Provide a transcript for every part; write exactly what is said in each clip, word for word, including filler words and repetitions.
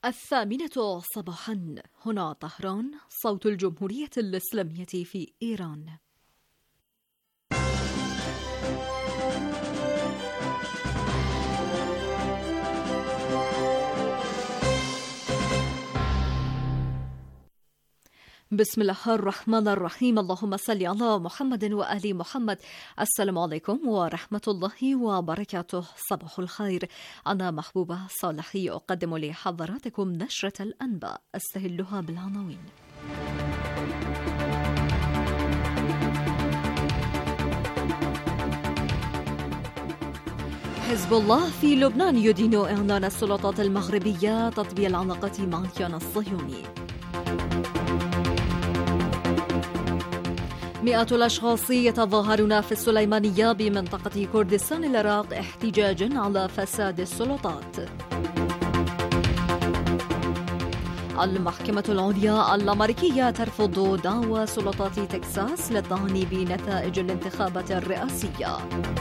الثامنة صباحا، هنا طهران، صوت الجمهورية الإسلامية في إيران. بسم الله الرحمن الرحيم. اللهم صل على محمد وآل محمد. السلام عليكم ورحمة الله وبركاته. صباح الخير. أنا محبوبة صالحي أقدم لحضراتكم نشرة الأنباء، أستهلها بالعناوين. حزب الله في لبنان يدين إعلان السلطات المغربية تطبيع العلاقات مع الكيان الصهيوني. مئات الأشخاص يتظاهرون في السليمانية بمنطقة كردستان العراق احتجاجا على فساد السلطات. المحكمة العليا الأمريكية ترفض دعوى سلطات تكساس للطعن بنتائج الانتخابات الرئاسية.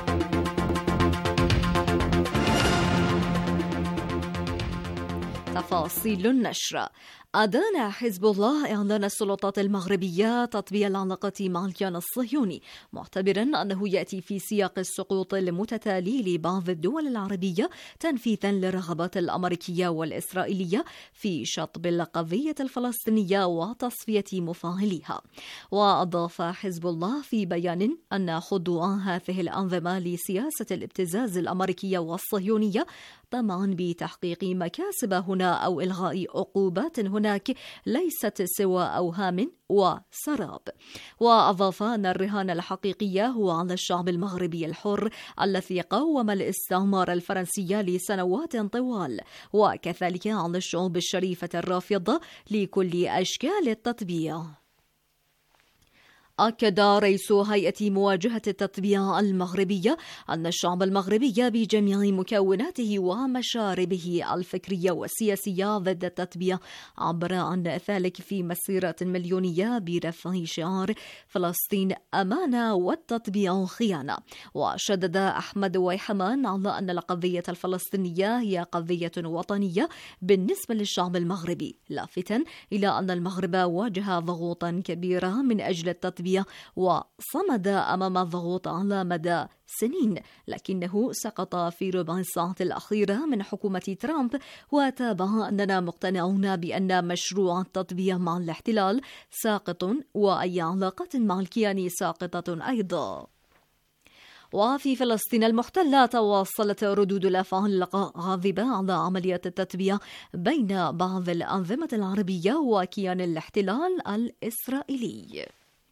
تفاصيل النشر. أدان حزب الله إعلان السلطات المغربية تطبيع العلاقات مع الكيان الصهيوني، معتبرا أنه يأتي في سياق السقوط المتتالي لبعض الدول العربية تنفيذا للرغبات الأمريكية والإسرائيلية في شطب القضية الفلسطينية وتصفية مفاعليها. وأضاف حزب الله في بيان أن خضوع هذه الأنظمة لسياسة الابتزاز الأمريكية والصهيونية طمعا بتحقيق مكاسب هنا أو إلغاء عقوبات هناك ليست سوى أوهام وسراب. وأضاف أن الرهان الحقيقي هو على الشعب المغربي الحر الذي قاوم الاستعمار الفرنسي لسنوات طوال، وكذلك على الشعوب الشريفة الرافضة لكل أشكال التطبيع. أكد رئيس هيئة مواجهة التطبيع المغربية أن الشعب المغربي بجميع مكوناته ومشاربه الفكرية والسياسية ضد التطبيع، عبر عن ذلك في مسيرة مليونية برفع شعار فلسطين أمانة والتطبيع خيانة. وشدد أحمد ويحمان على أن القضية الفلسطينية هي قضية وطنية بالنسبة للشعب المغربي، لافتا إلى أن المغرب واجه ضغوطا كبيرة من أجل التطبيع وصمد أمام الضغوط على مدى سنين، لكنه سقط في ربع الساعة الأخيرة من حكومة ترامب. وتابع أننا مقتنعون بأن مشروع التطبيع مع الاحتلال ساقط، وأي علاقة مع الكيان ساقطة أيضا. وفي فلسطين المحتلة تواصلت ردود الأفعال الغاضبة على عملية التطبيع بين بعض الأنظمة العربية وكيان الاحتلال الإسرائيلي.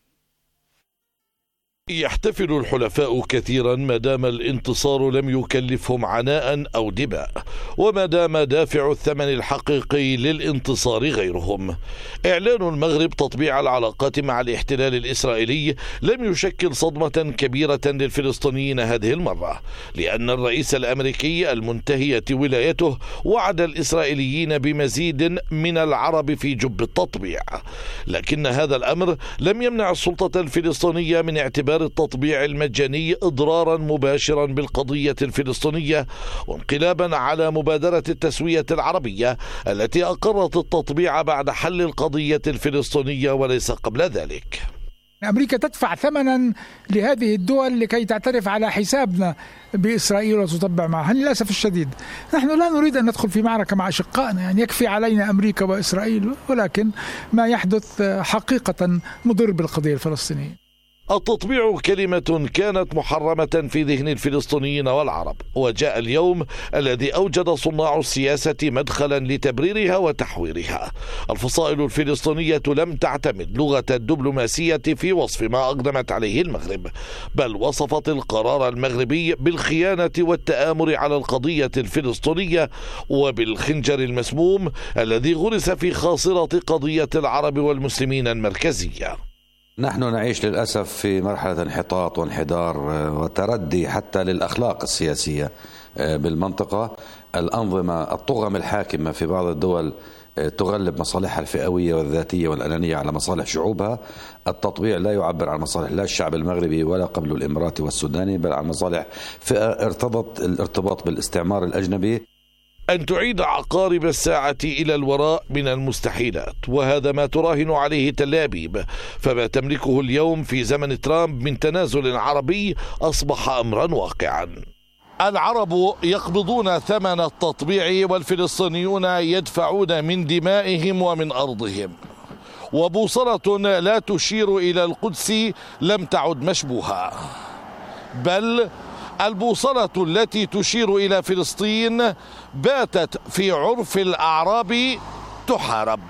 يحتفل الحلفاء كثيرا ما دام الانتصار لم يكلفهم عناء أو دماء، وما دام دافع الثمن الحقيقي للانتصار غيرهم. إعلان المغرب تطبيع العلاقات مع الاحتلال الإسرائيلي لم يشكل صدمة كبيرة للفلسطينيين هذه المرة، لأن الرئيس الأمريكي المنتهية ولايته وعد الإسرائيليين بمزيد من العرب في جب التطبيع، لكن هذا الأمر لم يمنع السلطة الفلسطينية من اعتبار التطبيع المجاني إضرارا مباشرا بالقضية الفلسطينية، وانقلابا على مبادرة التسوية العربية التي أقرت التطبيع بعد حل القضية الفلسطينية وليس قبل ذلك. أمريكا تدفع ثمنا لهذه الدول لكي تعترف على حسابنا بإسرائيل وتطبع معها. للأسف الشديد نحن لا نريد أن ندخل في معركة مع أشقائنا، يعني يكفي علينا أمريكا وإسرائيل، ولكن ما يحدث حقيقة مضر بالقضية الفلسطينية. التطبيع كلمة كانت محرمة في ذهن الفلسطينيين والعرب، وجاء اليوم الذي أوجد صناع السياسة مدخلا لتبريرها وتحويرها. الفصائل الفلسطينية لم تعتمد لغة الدبلوماسية في وصف ما أقدمت عليه المغرب، بل وصفت القرار المغربي بالخيانة والتآمر على القضية الفلسطينية وبالخنجر المسموم الذي غرس في خاصرة قضية العرب والمسلمين المركزية. نحن نعيش للأسف في مرحلة انحطاط وانحدار وتردي حتى للأخلاق السياسية بالمنطقة. الأنظمة الطغم الحاكمة في بعض الدول تغلب مصالحها الفئوية والذاتية والأنانية على مصالح شعوبها. التطبيع لا يعبر عن مصالح لا الشعب المغربي ولا قبله الإماراتي والسوداني، بل عن مصالح فئة ارتبط الارتباط بالاستعمار الأجنبي. أن تعيد عقارب الساعة إلى الوراء من المستحيلات، وهذا ما تراهن عليه تل أبيب، فما تملكه اليوم في زمن ترامب من تنازل عربي أصبح أمرا واقعا. العرب يقبضون ثمن التطبيع والفلسطينيون يدفعون من دمائهم ومن أرضهم، وبوصلة لا تشير إلى القدس لم تعد مشبوهة، بل البوصلة التي تشير إلى فلسطين باتت في عرف الأعراب تحارب.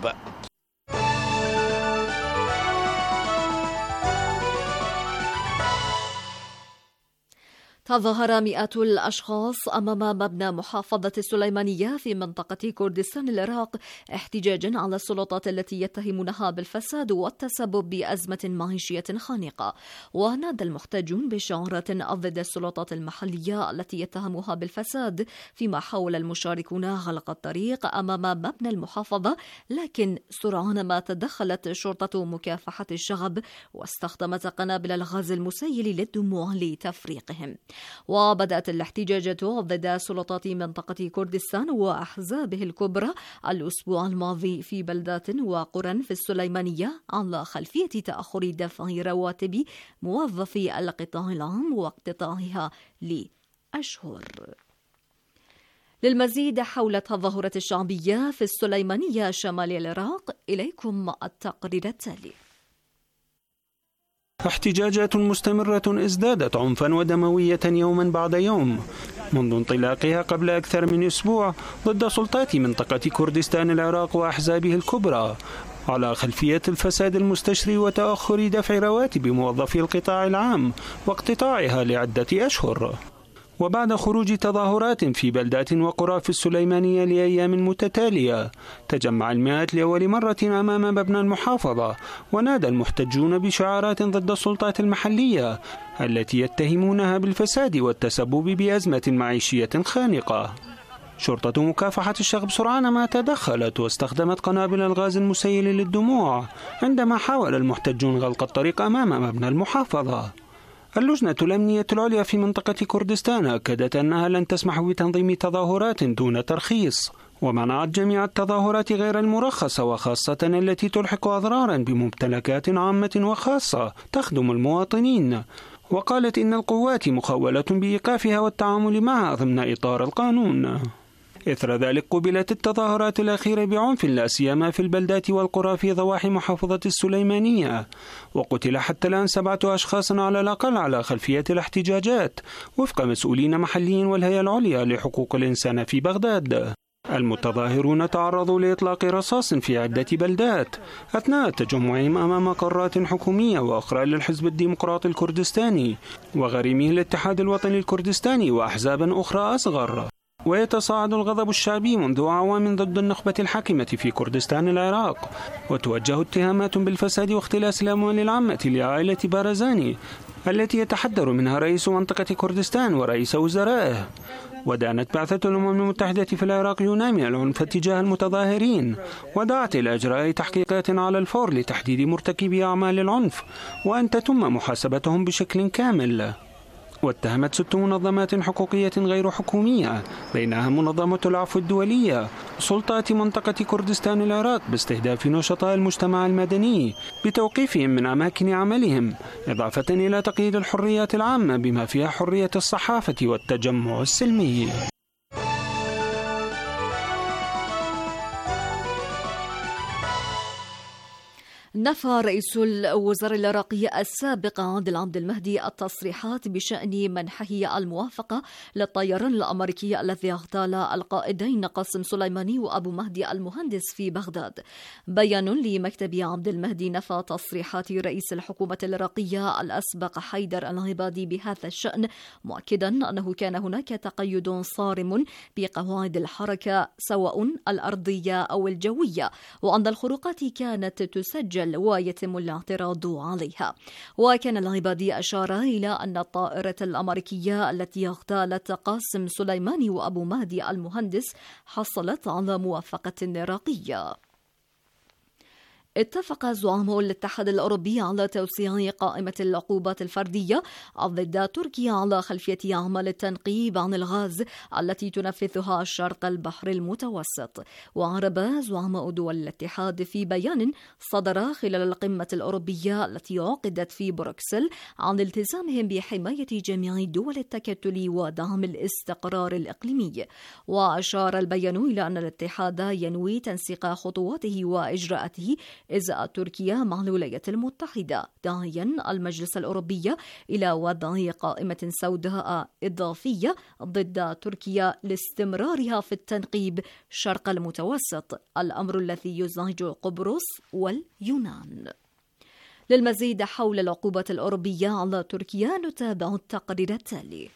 تظاهر مئات الأشخاص أمام مبنى محافظة السليمانية في منطقة كردستان العراق احتجاجا على السلطات التي يتهمونها بالفساد والتسبب بأزمة معيشية خانقة. ونادى المحتجون بشعارات ضد السلطات المحلية التي يتهموها بالفساد، فيما حاول المشاركون غلق الطريق أمام مبنى المحافظة، لكن سرعان ما تدخلت شرطة مكافحة الشغب واستخدمت قنابل الغاز المسيل للدموع لتفريقهم. وبدأت الاحتجاجات ضد سلطات منطقة كردستان وأحزابه الكبرى الأسبوع الماضي في بلدات وقرى في السليمانية على خلفية تأخر دفع رواتب موظفي القطاع العام واقتطاعها لأشهر. للمزيد حول التظاهرة الشعبية في السليمانية شمال العراق إليكم التقرير التالي. احتجاجات مستمرة ازدادت عنفا ودموية يوما بعد يوم منذ انطلاقها قبل أكثر من أسبوع ضد سلطات منطقة كردستان العراق وأحزابه الكبرى على خلفية الفساد المستشري وتأخر دفع رواتب موظفي القطاع العام واقتطاعها لعدة أشهر. وبعد خروج تظاهرات في بلدات وقرى في السليمانية لأيام متتالية، تجمع المئات لأول مرة أمام مبنى المحافظة، ونادى المحتجون بشعارات ضد السلطات المحلية التي يتهمونها بالفساد والتسبب بأزمة معيشية خانقة. شرطة مكافحة الشغب سرعان ما تدخلت واستخدمت قنابل الغاز المسيل للدموع عندما حاول المحتجون غلق الطريق أمام مبنى المحافظة. اللجنة الأمنية العليا في منطقة كردستان أكدت أنها لن تسمح بتنظيم تظاهرات دون ترخيص، ومنعت جميع التظاهرات غير المرخصة وخاصة التي تلحق أضرارا بممتلكات عامة وخاصة تخدم المواطنين. وقالت إن القوات مخولة بإيقافها والتعامل معها ضمن إطار القانون. إثر ذلك قبلت التظاهرات الأخيرة بعنف لا سيما في البلدات والقرى في ضواحي محافظة السليمانية، وقتل حتى الآن سبعة أشخاص على الأقل على خلفية الاحتجاجات وفق مسؤولين محليين والهيئة العليا لحقوق الإنسان في بغداد. المتظاهرون تعرضوا لإطلاق رصاص في عدة بلدات أثناء تجمعهم أمام مقرات حكومية وأخرى للحزب الديمقراطي الكردستاني وغريمه الاتحاد الوطني الكردستاني وأحزاب أخرى أصغر. ويتصاعد الغضب الشعبي منذ أعوام ضد النخبة الحاكمة في كردستان العراق، وتوجه اتهامات بالفساد واختلاس الأموال العامة لعائلة بارزاني التي يتحدر منها رئيس منطقة كردستان ورئيس وزرائه. ودانت بعثة الأمم المتحدة في العراق يونامي العنف تجاه المتظاهرين، ودعت إلى إجراء تحقيقات على الفور لتحديد مرتكبي أعمال العنف وأن تتم محاسبتهم بشكل كامل. واتهمت ست منظمات حقوقية غير حكومية بينها منظمة العفو الدولية سلطات منطقة كردستان العراق باستهداف نشطاء المجتمع المدني بتوقيفهم من أماكن عملهم، إضافة إلى تقييد الحريات العامة بما فيها حرية الصحافة والتجمع السلمي. نفى رئيس الوزراء العراقي السابق عادل عبد المهدي التصريحات بشأن منحه الموافقة للطيران الأمريكي الذي اغتال القائدين قاسم سليماني وأبو مهدي المهندس في بغداد. بيان لمكتب عبد المهدي نفى تصريحات رئيس الحكومة العراقية الأسبق حيدر العبادي بهذا الشأن، مؤكدا أنه كان هناك تقيد صارم بقواعد الحركة سواء الأرضية أو الجوية، وأن الخروقات كانت تسجل ويتم الاعتراض عليها. وكان العبادي أشار إلى أن الطائرة الأمريكية التي اغتالت قاسم سليماني وأبو مهدي المهندس حصلت على موافقة عراقية. اتفق زعماء الاتحاد الأوروبي على توسيع قائمة العقوبات الفردية ضد تركيا على خلفية أعمال التنقيب عن الغاز التي تنفذها شرق البحر المتوسط. وعرب زعماء دول الاتحاد في بيان صدر خلال القمة الأوروبية التي عقدت في بروكسل عن التزامهم بحماية جميع دول التكتل ودعم الاستقرار الإقليمي. وأشار البيان إلى أن الاتحاد ينوي تنسيق خطواته وإجراءاته إزاء تركيا مع الولايات المتحدة، داعيا المجلس الأوروبي إلى وضع قائمة سوداء إضافية ضد تركيا لاستمرارها في التنقيب شرق المتوسط، الأمر الذي يزعج قبرص واليونان. للمزيد حول العقوبات الأوروبية على تركيا نتابع التقرير التالي.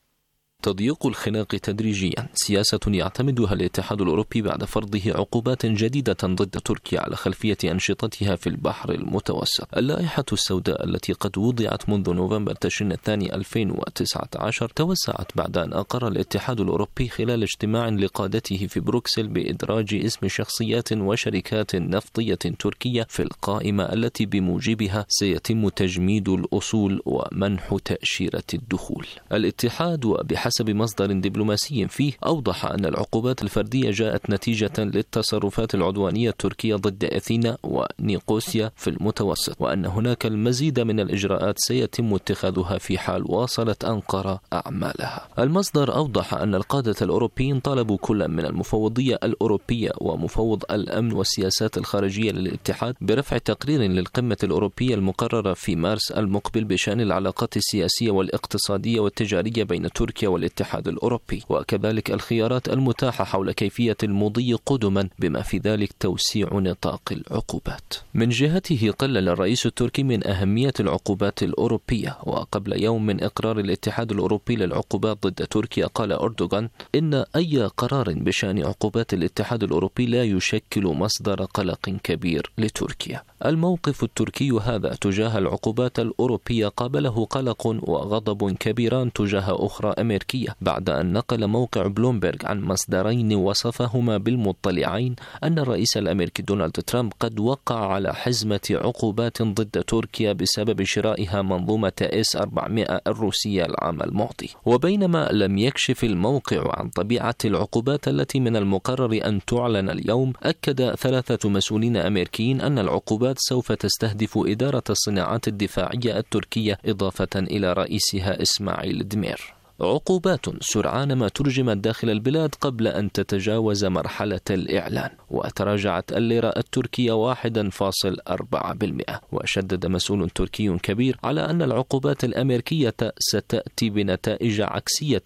تضييق الخناق تدريجيا سياسة يعتمدها الاتحاد الأوروبي بعد فرضه عقوبات جديدة ضد تركيا على خلفية أنشطتها في البحر المتوسط. اللائحة السوداء التي قد وضعت منذ نوفمبر تشرين الثاني ألفين وتسعة عشر توسعت بعد أن أقر الاتحاد الأوروبي خلال اجتماع لقادته في بروكسل بإدراج اسم شخصيات وشركات نفطية تركية في القائمة التي بموجبها سيتم تجميد الأصول ومنح تأشيرة الدخول. الاتحاد وبحسب حسب مصدر دبلوماسي فيه أوضح أن العقوبات الفردية جاءت نتيجة للتصرفات العدوانية التركية ضد أثينا ونيقوسيا في المتوسط، وأن هناك المزيد من الإجراءات سيتم اتخاذها في حال واصلت أنقرة أعمالها. المصدر أوضح أن القادة الأوروبيين طلبوا كل من المفوضية الأوروبية ومفوض الأمن والسياسات الخارجية للاتحاد برفع تقرير للقمة الأوروبية المقررة في مارس المقبل بشأن العلاقات السياسية والاقتصادية والتجارية بين تركيا والاتحاد الأوروبي، وكذلك الخيارات المتاحة حول كيفية المضي قدما بما في ذلك توسيع نطاق العقوبات. من جهته قلل الرئيس التركي من أهمية العقوبات الأوروبية، وقبل يوم من إقرار الاتحاد الأوروبي للعقوبات ضد تركيا قال أردوغان إن أي قرار بشأن عقوبات الاتحاد الأوروبي لا يشكل مصدر قلق كبير لتركيا. الموقف التركي هذا تجاه العقوبات الأوروبية قابله قلق وغضب كبيران تجاه أخرى أمريكية بعد أن نقل موقع بلومبرغ عن مصدرين وصفهما بالمطلعين أن الرئيس الأمريكي دونالد ترامب قد وقع على حزمة عقوبات ضد تركيا بسبب شرائها منظومة إس أربعمائة الروسية العام الماضي. وبينما لم يكشف الموقع عن طبيعة العقوبات التي من المقرر أن تعلن اليوم، أكد ثلاثة مسؤولين أمريكيين أن العقوبات سوف تستهدف إدارة الصناعات الدفاعية التركية إضافة إلى رئيسها إسماعيل دمير. عقوبات سرعان ما ترجمت داخل البلاد قبل أن تتجاوز مرحلة الإعلان، وتراجعت الليرة التركية واحد فاصل أربعة بالمئة. وشدد مسؤول تركي كبير على أن العقوبات الأمريكية ستأتي بنتائج عكسية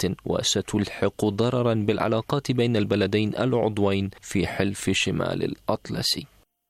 وستلحق ضررا بالعلاقات بين البلدين العضوين في حلف شمال الأطلسي.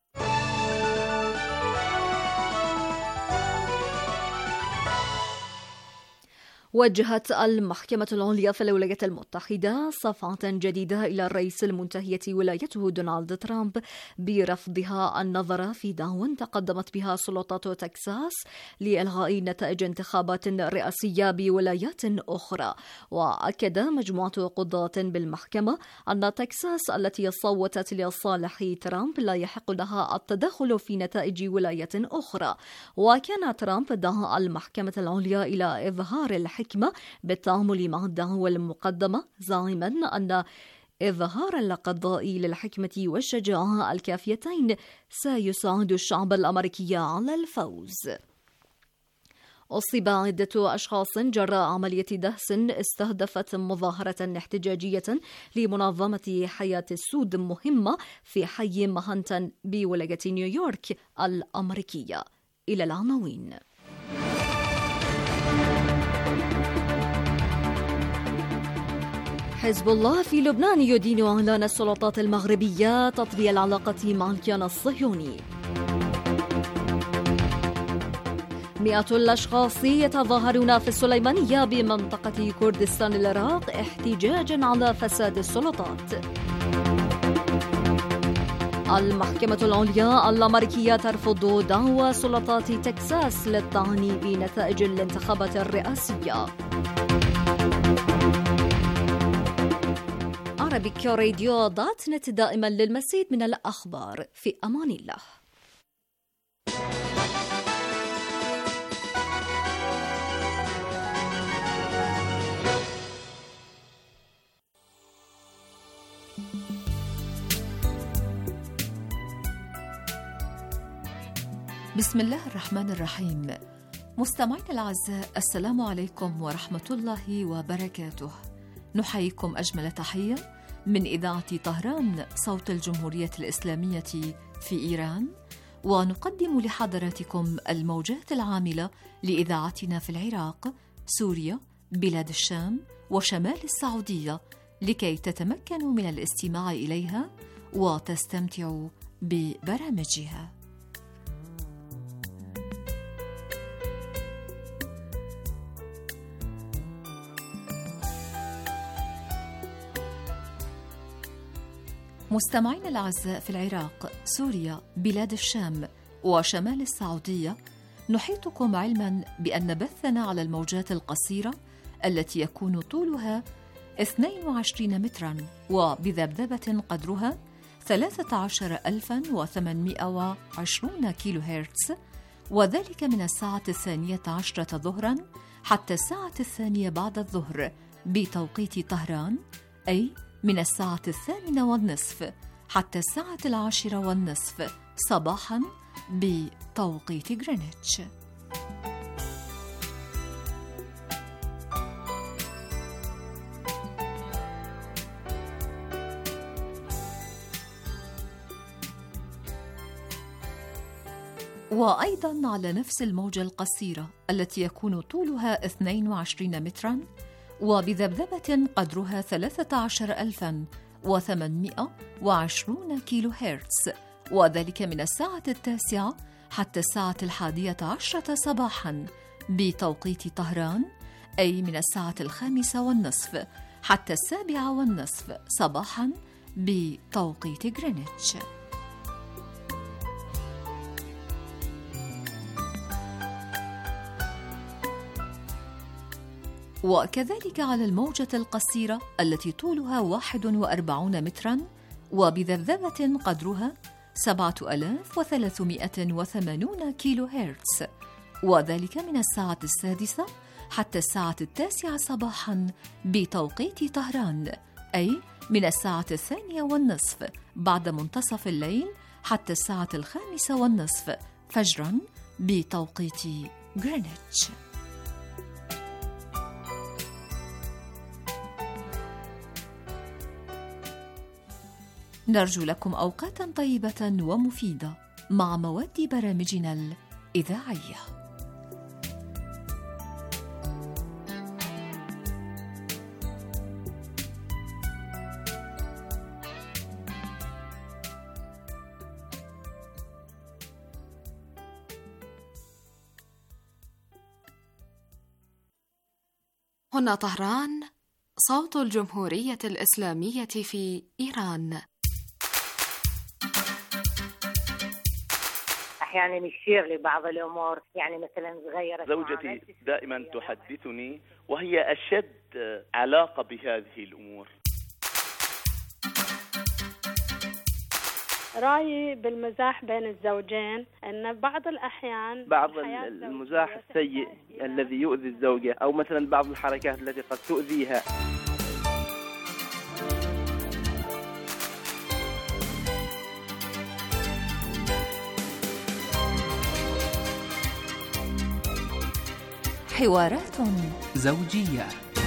وجهت المحكمة العليا في الولايات المتحدة صفعة جديدة إلى الرئيس المنتهية ولايته دونالد ترامب برفضها النظر في دعوى تقدمت بها سلطات تكساس لإلغاء نتائج انتخابات رئاسية بولايات أخرى. وأكد مجموعة قضاة بالمحكمة أن تكساس التي صوتت لصالح ترامب لا يحق لها التدخل في نتائج ولايات أخرى. وكان ترامب دعا المحكمة العليا إلى إظهار الحكمة بالتعامل مع الدعوى المقدمة، زاعما أن إظهار القضاء للحكمة والشجاعة الكافيتين سيساعد الشعب الأمريكي على الفوز. أصيب عدة أشخاص جراء عملية دهس استهدفت مظاهرة احتجاجية لمنظمة حياة السود مهمة في حي مهانتن بولاية نيويورك الأمريكية. إلى العناوين. حزب الله في لبنان يدين إعلان السلطات المغربية تطبيع العلاقة مع الكيان الصهيوني. مئة الأشخاص يتظاهرون في السليمانية بمنطقة كردستان العراق احتجاجا على فساد السلطات. المحكمة العليا الأمريكية ترفض دعوى سلطات تكساس للطعن بنتائج الانتخابات الرئاسية. عربيك راديو دوت نت، دائما للمزيد من الأخبار. في أمان الله. بسم الله الرحمن الرحيم. مستمعينا الأعزاء، السلام عليكم ورحمة الله وبركاته. نحييكم أجمل تحية من إذاعة طهران صوت الجمهورية الإسلامية في إيران، ونقدم لحضراتكم الموجات العاملة لإذاعتنا في العراق، سوريا، بلاد الشام وشمال السعودية، لكي تتمكنوا من الاستماع إليها وتستمتعوا ببرامجها. مستمعينا الأعزاء، في العراق، سوريا، بلاد الشام وشمال السعودية، نحيطكم علما بأن بثنا على الموجات القصيرة التي يكون طولها اثنين وعشرين مترا وبذبذبة قدرها ثلاثة عشر ألفا وثمانمائة وعشرين كيلو هرتز، وذلك من الساعة الثانية عشرة ظهرا حتى الساعة الثانية بعد الظهر بتوقيت طهران، أي من الساعة الثامنة والنصف حتى الساعة العاشرة والنصف صباحا بتوقيت غرينتش. وأيضا على نفس الموجة القصيرة التي يكون طولها اثنين وعشرين مترا وبذبذبة قدرها ثلاثة عشر ألفا وثمانمائة وعشرين كيلو هرتز، وذلك من الساعة التاسعة حتى الساعة الحادية عشرة صباحا بتوقيت طهران، أي من الساعة الخامسة والنصف حتى السابعة والنصف صباحا بتوقيت غرينتش. وكذلك على الموجة القصيرة التي طولها واحد وأربعون مترا وبذبذبة قدرها سبعة آلاف وثلاثمائة وثمانين كيلو هرتز، وذلك من الساعة السادسة حتى الساعة التاسعة صباحا بتوقيت طهران، أي من الساعة الثانية والنصف بعد منتصف الليل حتى الساعة الخامسة والنصف فجرا بتوقيت غرينتش. نرجو لكم أوقاتا طيبة ومفيدة مع مواد برامجنا الإذاعية. هنا طهران صوت الجمهورية الإسلامية في إيران. أحيانا يشير لبعض الأمور، يعني مثلا صغيرة. زوجتي دائما تحدثني وهي أشد علاقة بهذه الأمور. رأيي بالمزاح بين الزوجين أن بعض الأحيان بعض المزاح السيء الذي يؤذي الزوجة، أو مثلا بعض الحركات التي قد تؤذيها. حوارات زوجية.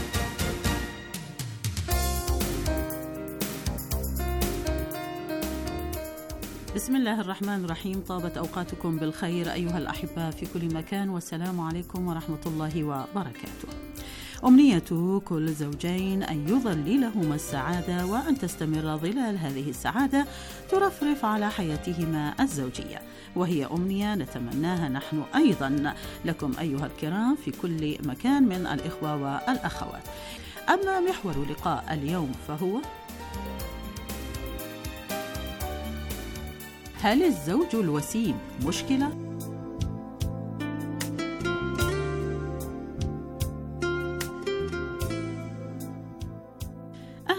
بسم الله الرحمن الرحيم. طابت أوقاتكم بالخير أيها الأحباء في كل مكان، والسلام عليكم ورحمة الله وبركاته. أمنية كل زوجين أن يظللهما السعادة وأن تستمر ظلال هذه السعادة ترفرف على حياتهما الزوجية، وهي أمنية نتمناها نحن أيضا لكم أيها الكرام في كل مكان من الإخوة والأخوات. أما محور لقاء اليوم فهو: هل الزوج الوسيم مشكلة؟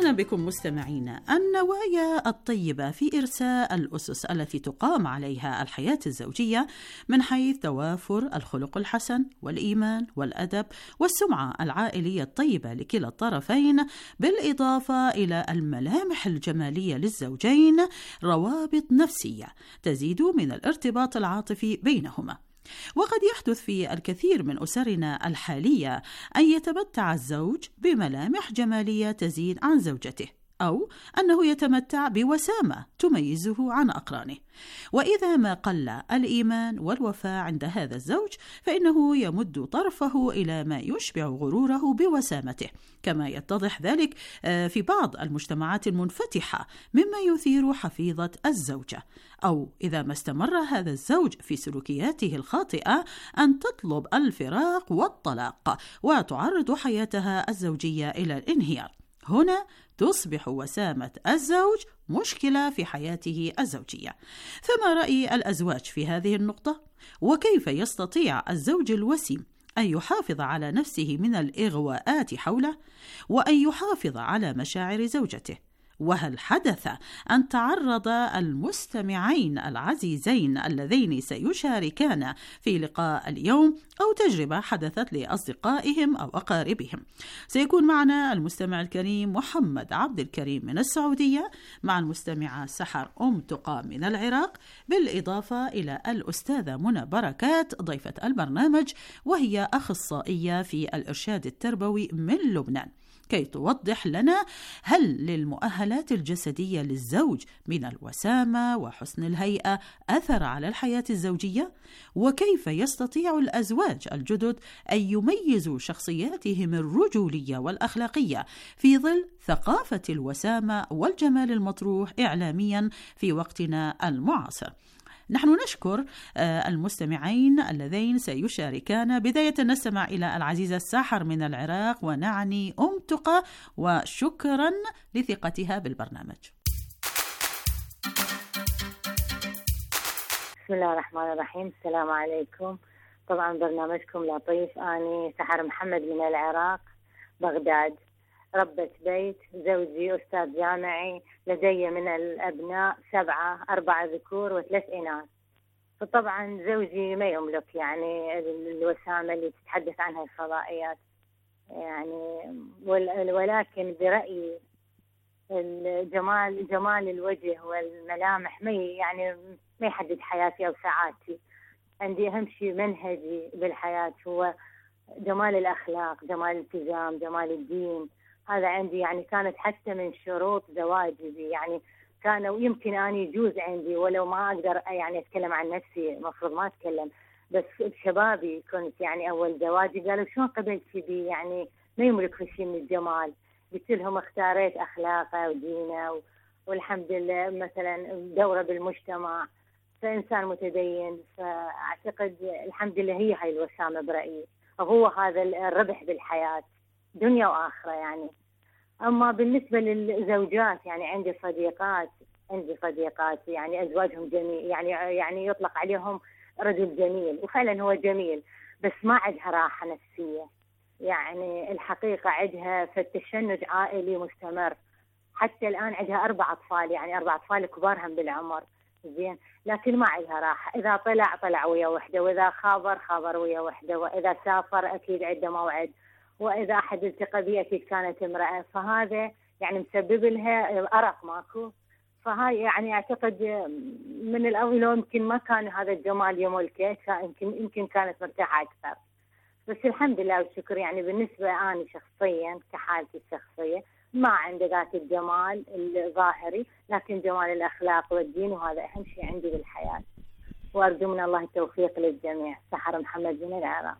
أهلا بكم مستمعينا. النوايا الطيبة في إرساء الأسس التي تقام عليها الحياة الزوجية من حيث توافر الخلق الحسن والإيمان والأدب والسمعة العائلية الطيبة لكلا الطرفين، بالإضافة إلى الملامح الجمالية للزوجين، روابط نفسية تزيد من الارتباط العاطفي بينهما. وقد يحدث في الكثير من أسرنا الحالية أن يتمتع الزوج بملامح جمالية تزيد عن زوجته، أو أنه يتمتع بوسامة تميزه عن أقرانه. وإذا ما قل الإيمان والوفاء عند هذا الزوج فإنه يمد طرفه إلى ما يشبع غروره بوسامته، كما يتضح ذلك في بعض المجتمعات المنفتحة مما يثير حفيظة الزوجة. أو إذا ما استمر هذا الزوج في سلوكياته الخاطئة أن تطلب الفراق والطلاق وتعرض حياتها الزوجية إلى الانهيار. هنا تصبح وسامة الزوج مشكلة في حياته الزوجية. فما رأي الأزواج في هذه النقطة؟ وكيف يستطيع الزوج الوسيم أن يحافظ على نفسه من الإغواءات حوله، وأن يحافظ على مشاعر زوجته؟ وهل حدث أن تعرض المستمعين العزيزين اللذين سيشاركان في لقاء اليوم أو تجربة حدثت لأصدقائهم أو أقاربهم؟ سيكون معنا المستمع الكريم محمد عبد الكريم من السعودية، مع المستمعة سحر أم تقى من العراق، بالإضافة إلى الأستاذة منى بركات ضيفة البرنامج، وهي أخصائية في الإرشاد التربوي من لبنان، كي توضح لنا هل للمؤهلات الجسدية للزوج من الوسامة وحسن الهيئة أثر على الحياة الزوجية؟ وكيف يستطيع الأزواج الجدد أن يميزوا شخصياتهم الرجولية والأخلاقية في ظل ثقافة الوسامة والجمال المطروح إعلاميا في وقتنا المعاصر؟ نحن نشكر المستمعين اللذين سيشاركان. بداية نستمع إلى العزيزة سحر من العراق ونعني أم تقى، وشكرا لثقتها بالبرنامج. بسم الله الرحمن الرحيم. السلام عليكم. طبعا برنامجكم لطيف. أنا سحر محمد من العراق بغداد، ربة بيت، زوجي أستاذ جامعي، لدي من الأبناء سبعة، أربعة ذكور وثلاث إناث. فطبعا زوجي ما يملك يعني الوسامة اللي تتحدث عنها الفضائيات يعني، ولكن برأيي الجمال جمال الوجه والملامح ما يعني ما يحدد حياتي أو سعادتي. عندي أهم شيء منهجي بالحياة هو جمال الأخلاق، جمال الالتزام، جمال الدين. هذا عندي يعني كانت حتى من شروط زواجي يعني، كانوا يمكن أنا يجوز عندي ولو ما أقدر يعني أتكلم عن نفسي، مفروض ما أتكلم، بس بشبابي كنت يعني أول زواجي قالوا شلون قبلتي بي يعني ما يملك في شيء من الجمال. قلت لهم اختاريت أخلاقه ودينه والحمد لله مثلا دورة بالمجتمع، فإنسان متدين. فأعتقد الحمد لله هي هاي الوسامة برأيي، وهو هذا الربح بالحياة دنيا وآخرة يعني. أما بالنسبة للزوجات يعني عندي صديقات عندي صديقات يعني أزواجهم جميل يعني يعني يطلق عليهم رجل جميل، وفعلا هو جميل، بس ما عندها راحة نفسية يعني. الحقيقة عندها في التشنج عائلي مستمر، حتى الآن عندها أربع أطفال يعني أربع أطفال كبارهم بالعمر زين، لكن ما عندها راحة. إذا طلع طلع ويا وحدة، وإذا خابر خابر ويا وحدة، وإذا سافر أكيد عنده موعد، وإذا أحد التقى بي أكيد كانت امرأة. فهذا يعني مسبب لها أرق ماكو. فهاي يعني أعتقد من الأول لو يمكن ما كان هذا الجمال يملكه يمكن يمكن كانت مرتاحة أكثر. بس الحمد لله والشكر يعني بالنسبة أنا شخصيا كحالتي الشخصية ما عندي ذات الجمال الظاهري، لكن جمال الأخلاق والدين، وهذا أهم شيء عندي بالحياة. وأرجو من الله التوفيق للجميع. سحر محمد من العراق.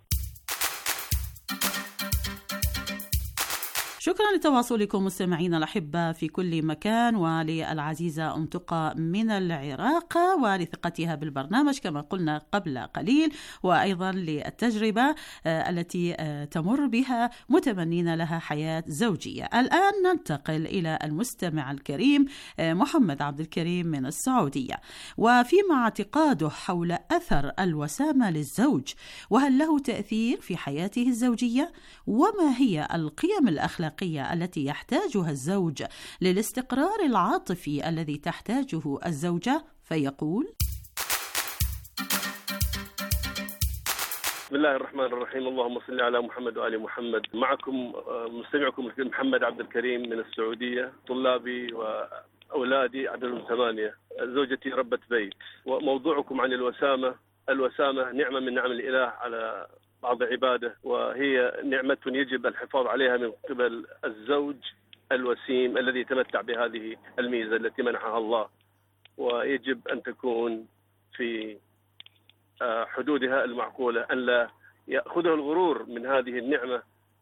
شكرا لتواصلكم مستمعينا الأحبة في كل مكان، وللعزيزة أم تقى من العراق ولثقتها بالبرنامج كما قلنا قبل قليل، وأيضا للتجربة التي تمر بها متمنين لها حياة زوجية. الآن ننتقل إلى المستمع الكريم محمد عبد الكريم من السعودية، وفيما اعتقاده حول أثر الوسامة للزوج، وهل له تأثير في حياته الزوجية، وما هي القيم الأخلاقية الأخلاقية التي يحتاجها الزوج للاستقرار العاطفي الذي تحتاجه الزوجة، فيقول: بسم الله الرحمن الرحيم. اللهم صل على محمد وآل محمد. معكم مستمعكم محمد عبد الكريم من السعودية. طلابي وأولادي عددهم ثمانية. زوجتي ربة بيت. وموضوعكم عن الوسامة. الوسامة نعمة من نعم الإله على بعض عباده، وهي نعمة يجب الحفاظ عليها من قبل الزوج الوسيم الذي يتمتع بهذه الميزة التي منحها الله، ويجب أن تكون في حدودها المعقولة، أن لا يأخذه الغرور من هذه النعمة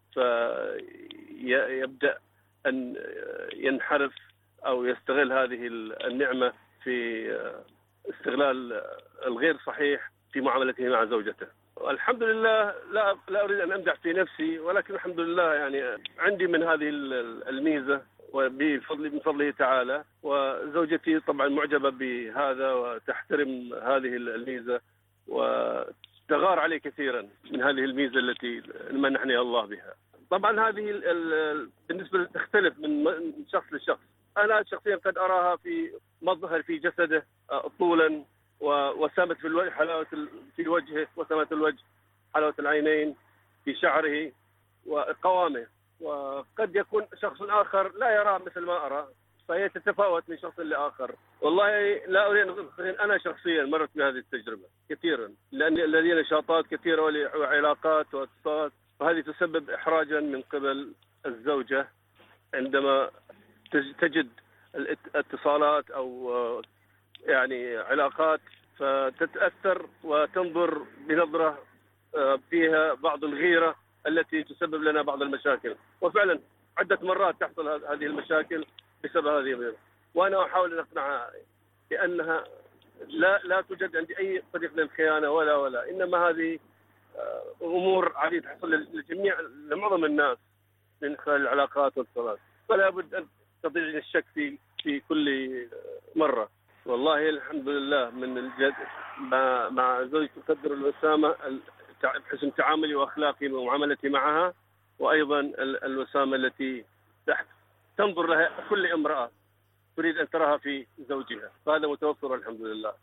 فيبدأ أن ينحرف أو يستغل هذه النعمة في استغلال الغير صحيح في معاملته مع زوجته. الحمد لله، لا لا أريد أن أمدح في نفسي، ولكن الحمد لله يعني عندي من هذه الميزة وبفضل من فضله تعالى، وزوجتي طبعا معجبة بهذا وتحترم هذه الميزة وتغار علي كثيرا من هذه الميزة التي منحني الله بها. طبعا هذه بالنسبة تختلف من شخص لشخص. أنا شخصيا قد أراها في مظهر في جسده طولا، وسامة في الوجه، حلاوة في وجهه، وسامة الوجه، حلاوة العينين، في شعره وقوامه. وقد يكون شخص آخر لا يرى مثل ما أرى، فهي تتفاوت من شخص لآخر. والله لا أريد أن أنا شخصيا مرت بهذه التجربة كثيرا، لأن لدي نشاطات كثيرة وعلاقات واتصالات، وهذه تسبب إحراجا من قبل الزوجة عندما تجد الاتصالات أو يعني علاقات، فتتأثر وتنظر بنظرة فيها بعض الغيرة التي تسبب لنا بعض المشاكل. وفعلا عدة مرات تحصل هذه المشاكل بسبب هذه الغيرة، وأنا أحاول أن أقنعها بأنها لا لا توجد عندي أي طريق للخيانة ولا ولا إنما هذه أمور عادية تحصل للجميع، لمعظم الناس من خلال العلاقات والاتصالات، فلا بد أن تضيعني الشك في في كل مرة. والله الحمد لله من الجد مع, مع زوجتي تقدر الوسامة، حسن تعاملي وأخلاقي ومعاملتي معها، وأيضا الوسامة التي تحت تنظر لها كل امرأة تريد أن تراها في زوجها، فهذا متوفر الحمد لله.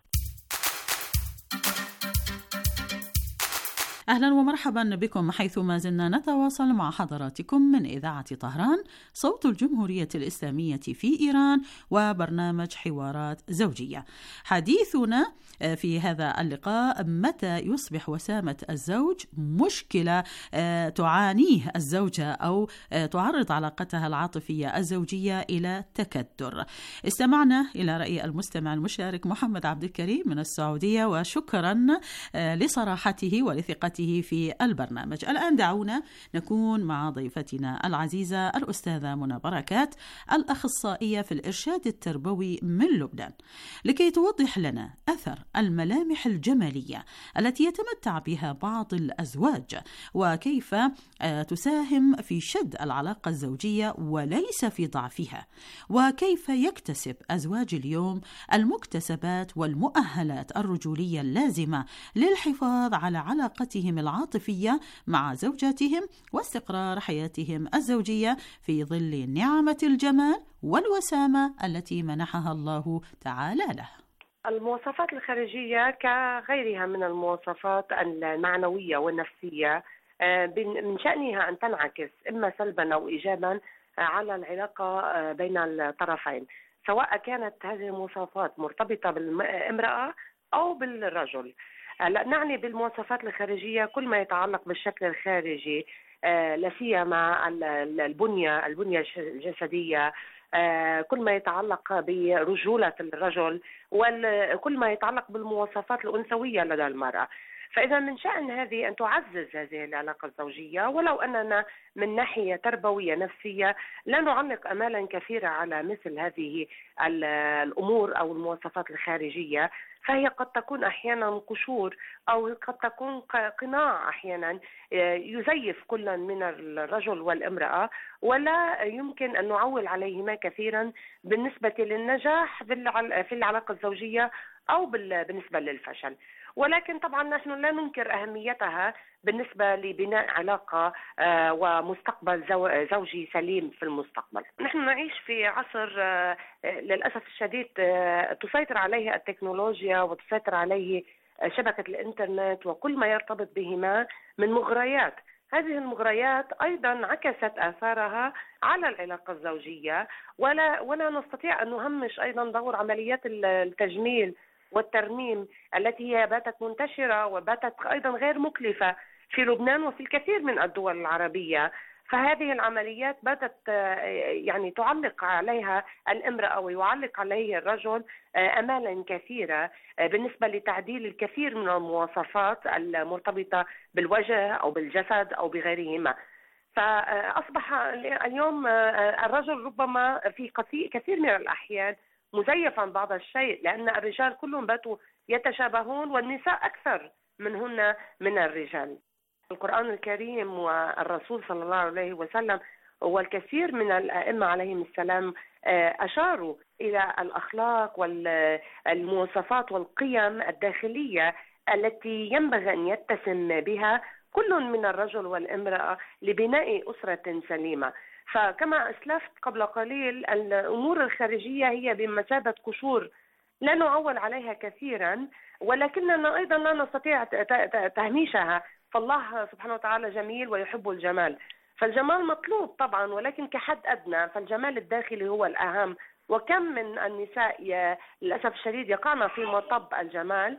أهلا ومرحبا بكم حيثما زلنا نتواصل مع حضراتكم من إذاعة طهران صوت الجمهورية الإسلامية في إيران وبرنامج حوارات زوجية. حديثنا في هذا اللقاء: متى يصبح وسامة الزوج مشكلة تعانيه الزوجة أو تعرض علاقتها العاطفية الزوجية إلى تكدر. استمعنا إلى رأي المستمع المشارك محمد عبد الكريم من السعودية، وشكرا لصراحته ولثقته في البرنامج. الآن دعونا نكون مع ضيفتنا العزيزة الأستاذة منى بركات، الأخصائية في الإرشاد التربوي من لبنان، لكي توضح لنا أثر الملامح الجمالية التي يتمتع بها بعض الأزواج، وكيف تساهم في شد العلاقة الزوجية وليس في ضعفها، وكيف يكتسب أزواج اليوم المكتسبات والمؤهلات الرجولية اللازمة للحفاظ على علاقتهم العاطفية مع زوجاتهم واستقرار حياتهم الزوجية في ظل نعمة الجمال والوسامة التي منحها الله تعالى له. المواصفات الخارجية كغيرها من المواصفات المعنوية والنفسية من شأنها أن تنعكس إما سلبا أو إيجابا على العلاقة بين الطرفين، سواء كانت هذه المواصفات مرتبطة بالامرأة أو بالرجل. نعني بالمواصفات الخارجية كل ما يتعلق بالشكل الخارجي، لا سيما البنية البنية الجسدية، كل ما يتعلق برجولة الرجل، وكل ما يتعلق بالمواصفات الأنثوية لدى المرأة. فإذا من شأن هذه أن تعزز هذه العلاقة الزوجية، ولو أننا من ناحية تربوية نفسية لا نعلق أمالا كثيرة على مثل هذه الأمور أو المواصفات الخارجية، فهي قد تكون أحيانا قشور أو قد تكون قناع أحيانا يزيف كل من الرجل والامرأة، ولا يمكن أن نعول عليهما كثيرا بالنسبة للنجاح في العلاقة الزوجية أو بالنسبة للفشل. ولكن طبعا نحن لا ننكر أهميتها بالنسبة لبناء علاقة ومستقبل زوجي سليم في المستقبل. نحن نعيش في عصر للأسف الشديد تسيطر عليه التكنولوجيا وتسيطر عليه شبكة الإنترنت وكل ما يرتبط بهما من مغريات. هذه المغريات أيضا عكست آثارها على العلاقة الزوجية، ولا ولا نستطيع أن نهمش أيضا دور عمليات التجميل والترميم التي هي باتت منتشرة وباتت أيضا غير مكلفة في لبنان وفي الكثير من الدول العربية. فهذه العمليات باتت يعني تعلق عليها الامرأة ويعلق عليه الرجل أمالا كثيرة بالنسبة لتعديل الكثير من المواصفات المرتبطة بالوجه أو بالجسد أو بغيرهما. فأصبح اليوم الرجل ربما في كثير من الأحيان مزيفا بعض الشيء، لأن الرجال كلهم باتوا يتشابهون والنساء أكثر منهن من الرجال. القرآن الكريم والرسول صلى الله عليه وسلم والكثير من الأئمة عليهم السلام أشاروا إلى الأخلاق والمواصفات والقيم الداخلية التي ينبغي أن يتسم بها كل من الرجل والامرأة لبناء أسرة سليمة. فكما أسلفت قبل قليل الأمور الخارجية هي بمثابة قشور لا نعول عليها كثيرا، ولكننا أيضا لا نستطيع تهميشها، فالله سبحانه وتعالى جميل ويحب الجمال. فالجمال مطلوب طبعا ولكن كحد أدنى، فالجمال الداخلي هو الأهم. وكم من النساء للأسف الشديد يقعن في مطب الجمال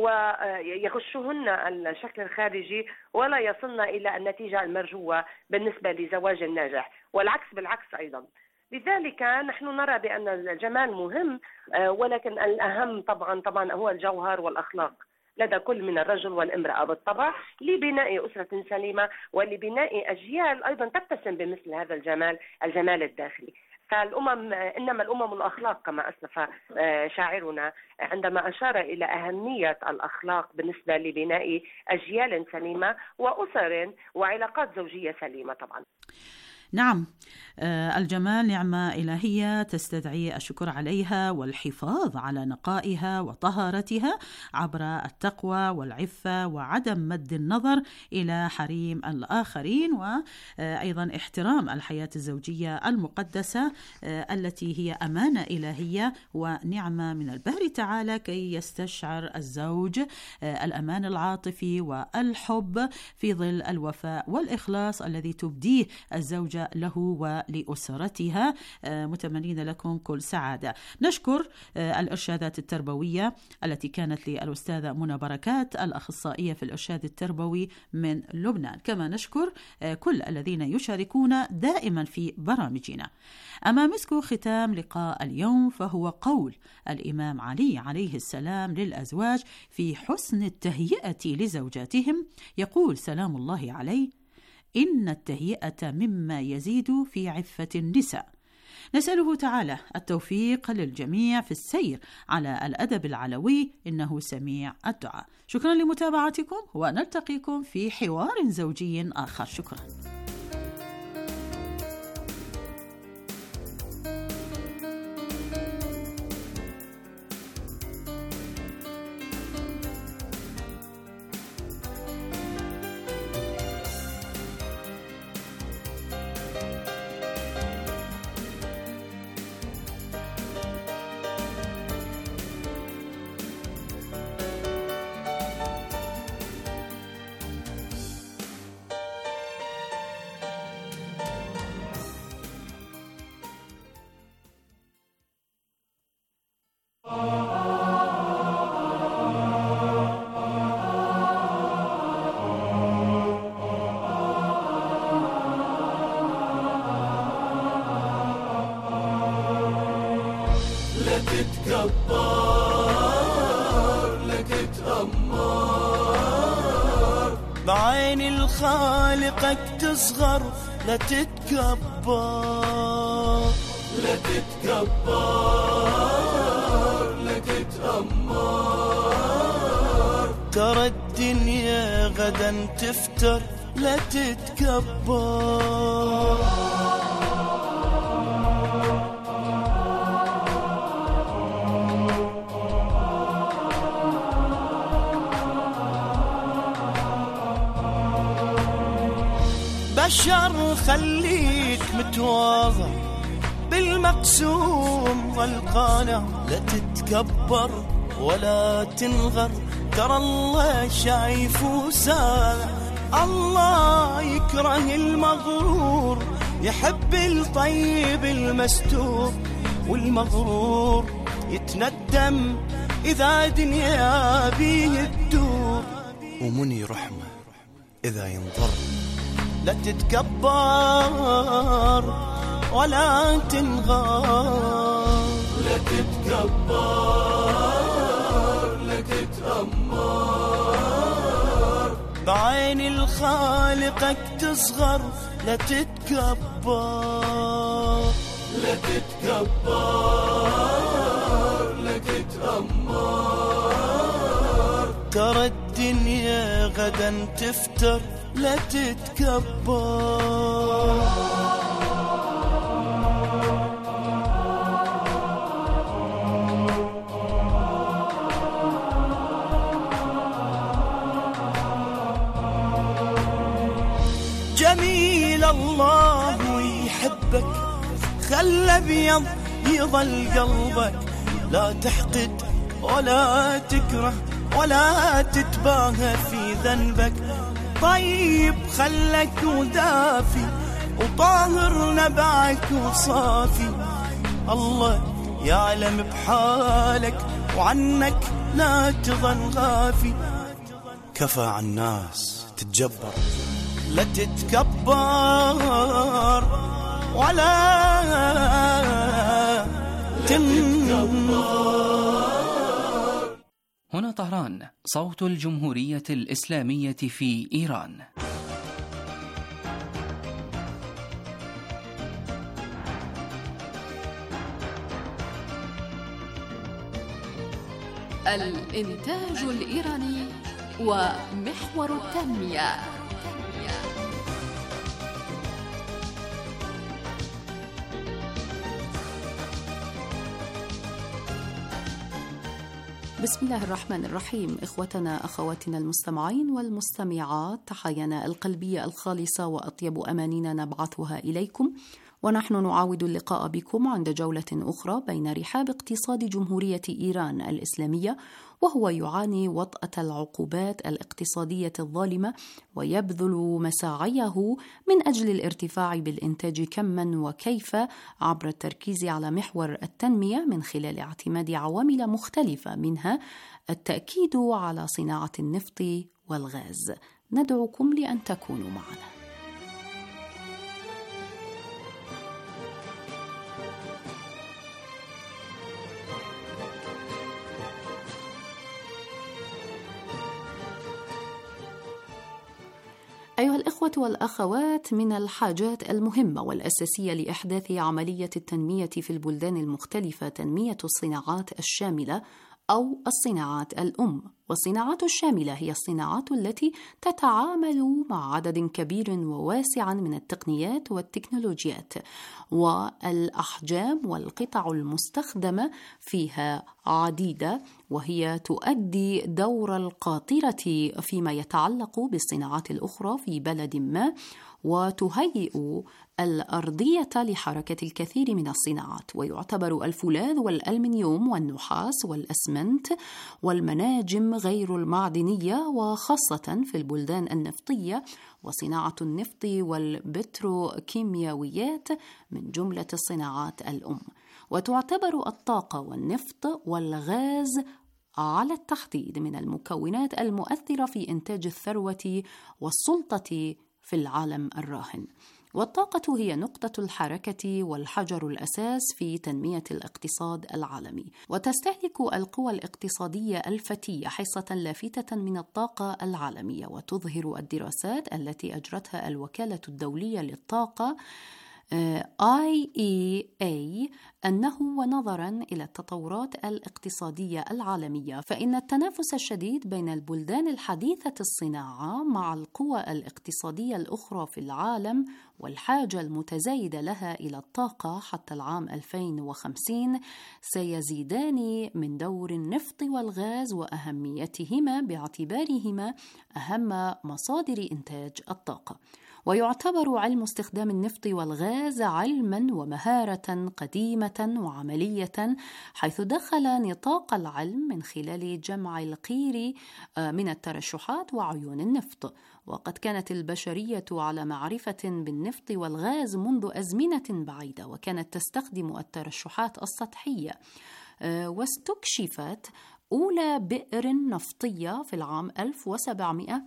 ويغشهن الشكل الخارجي ولا يصلن إلى النتيجة المرجوة بالنسبة لزواج ناجح، والعكس بالعكس أيضا. لذلك نحن نرى بأن الجمال مهم، ولكن الأهم طبعا طبعا هو الجوهر والأخلاق لدى كل من الرجل والامرأة بالطبع لبناء أسرة سليمة ولبناء أجيال أيضا تتسم بمثل هذا الجمال الجمال الداخلي. فالأمم إنما الأمم الأخلاق كما أسلف شاعرنا عندما أشار إلى أهمية الأخلاق بالنسبة لبناء أجيال سليمة وأسر وعلاقات زوجية سليمة. طبعا نعم، الجمال نعمة إلهية تستدعي الشكر عليها والحفاظ على نقائها وطهارتها عبر التقوى والعفة وعدم مد النظر إلى حريم الآخرين، وأيضا احترام الحياة الزوجية المقدسة التي هي أمانة إلهية ونعمة من الباري تعالى كي يستشعر الزوج الأمان العاطفي والحب في ظل الوفاء والإخلاص الذي تبديه الزوجة له ولأسرتها. متمنين لكم كل سعادة. نشكر الإرشادات التربوية التي كانت للأستاذة منى بركات الأخصائية في الإرشاد التربوي من لبنان، كما نشكر كل الذين يشاركون دائما في برامجنا. أما مسك ختام لقاء اليوم فهو قول الإمام علي عليه السلام للأزواج في حسن التهيئة لزوجاتهم، يقول سلام الله عليه: إن التهيئة مما يزيد في عفة النساء. نسأله تعالى التوفيق للجميع في السير على الأدب العلوي، إنه سميع الدعاء. شكرا لمتابعتكم ونلتقيكم في حوار زوجي آخر. شكرا. تتكبر لك تأمر بعين الخالقك تصغر لا تتكبر لا تتكبر لك تأمر ترى الدنيا غدا تفتر لا تتكبر عالشر خليك متواضع بالمقسوم والقانع، لا تتكبر ولا تنغر، ترى الله شايف وسامع. الله يكره المغرور، يحب الطيب المستور، والمغرور يتندم إذا دنيا بيه الدور. ومني رحمة إذا ينظر، لا تتكبر ولا تنغار، لا تتكبر لا تتأمر، بعين الخالقك تصغر، لا تتكبر لا تتكبر لا تتأمر، ترى الدنيا غدا تفتر، لا تتكبر. جميل الله يحبك، خلى ابيض يظل قلبك، لا تحقد ولا تكره ولا تتباهى في ذنبك، طيب خلك ودافي وطاهر نبعك وصافي، الله يعلم بحالك وعنك لا تظن غافي. كفى عن الناس تتجبر، لا تتكبر ولا تنكبر. هنا طهران، صوت الجمهورية الإسلامية في إيران. الإنتاج الإيراني ومحور التنمية. بسم الله الرحمن الرحيم. إخوتنا أخواتنا المستمعين والمستمعات، تحايانا القلبية الخالصة وأطيب أمانينا نبعثها إليكم، ونحن نعاود اللقاء بكم عند جولة أخرى بين رحاب اقتصاد جمهورية إيران الإسلامية، وهو يعاني وطأة العقوبات الاقتصادية الظالمة، ويبذل مساعيه من أجل الارتفاع بالإنتاج كماً وكيف عبر التركيز على محور التنمية من خلال اعتماد عوامل مختلفة، منها التأكيد على صناعة النفط والغاز. ندعوكم لأن تكونوا معنا. أيها الإخوة والأخوات، من الحاجات المهمة والأساسية لإحداث عملية التنمية في البلدان المختلفة تنمية الصناعات الشاملة أو الصناعات الأم. والصناعات الشاملة هي الصناعات التي تتعامل مع عدد كبير وواسع من التقنيات والتكنولوجيات، والأحجام والقطع المستخدمة فيها عديدة، وهي تؤدي دور القاطرة فيما يتعلق بالصناعات الأخرى في بلد ما، وتهيئ الأرضية لحركة الكثير من الصناعات. ويعتبر الفولاذ والألمنيوم والنحاس والأسمنت والمناجم غير المعدنية، وخاصة في البلدان النفطية، وصناعة النفط والبتروكيمياويات من جملة الصناعات الأم. وتعتبر الطاقة والنفط والغاز على التحديد من المكونات المؤثرة في إنتاج الثروة والسلطة في العالم الراهن. والطاقة هي نقطة الحركة والحجر الأساس في تنمية الاقتصاد العالمي، وتستهلك القوى الاقتصادية الفتية حصة لافتة من الطاقة العالمية. وتظهر الدراسات التي أجرتها الوكالة الدولية للطاقة آي إي إيه أنه ونظرا إلى التطورات الاقتصادية العالمية، فإن التنافس الشديد بين البلدان الحديثة الصناعة مع القوى الاقتصادية الأخرى في العالم والحاجة المتزايدة لها إلى الطاقة حتى العام ألفين وخمسين سيزيدان من دور النفط والغاز وأهميتهما باعتبارهما أهم مصادر إنتاج الطاقة. ويعتبر علم استخدام النفط والغاز علما ومهارة قديمة وعملية، حيث دخل نطاق العلم من خلال جمع القير من الترشحات وعيون النفط. وقد كانت البشرية على معرفة بالنفط والغاز منذ أزمنة بعيدة، وكانت تستخدم الترشحات السطحية، واستكشفت أولى بئر نفطية في العام ألف وسبعمائة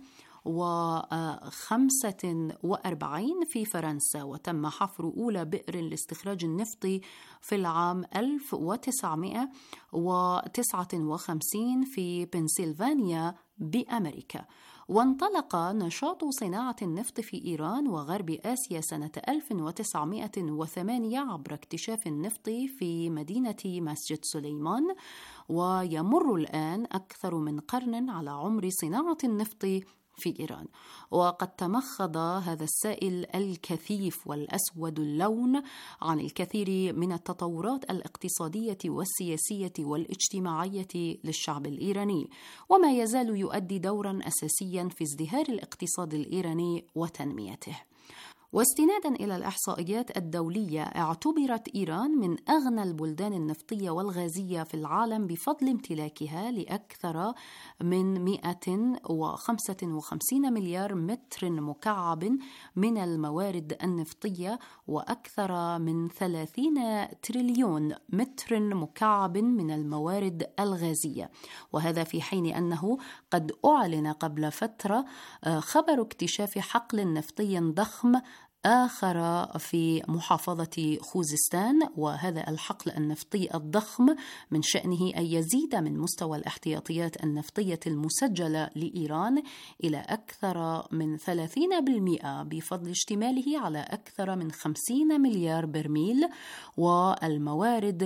وخمسة وأربعين في فرنسا، وتم حفر أولى بئر لاستخراج النفط في العام ألف وتسعمائة وتسعة وخمسين في بنسلفانيا بأمريكا. وانطلق نشاط صناعة النفط في إيران وغرب آسيا سنة ألف وتسعمائة وثمانية عبر اكتشاف النفط في مدينة مسجد سليمان، ويمر الآن أكثر من قرن على عمر صناعة النفط في إيران. وقد تمخض هذا السائل الكثيف والأسود اللون عن الكثير من التطورات الاقتصادية والسياسية والاجتماعية للشعب الإيراني، وما يزال يؤدي دورا أساسيا في ازدهار الاقتصاد الإيراني وتنميته. واستنادا إلى الإحصائيات الدولية، اعتبرت إيران من أغنى البلدان النفطية والغازية في العالم بفضل امتلاكها لأكثر من مئة وخمسة وخمسين مليار متر مكعب من الموارد النفطية، وأكثر من ثلاثين تريليون متر مكعب من الموارد الغازية. وهذا في حين أنه قد أعلن قبل فترة خبر اكتشاف حقل نفطي ضخم آخر في محافظة خوزستان، وهذا الحقل النفطي الضخم من شأنه أن يزيد من مستوى الاحتياطيات النفطية المسجلة لإيران إلى أكثر من ثلاثين بالمئة بفضل اشتماله على أكثر من خمسين مليار برميل. والموارد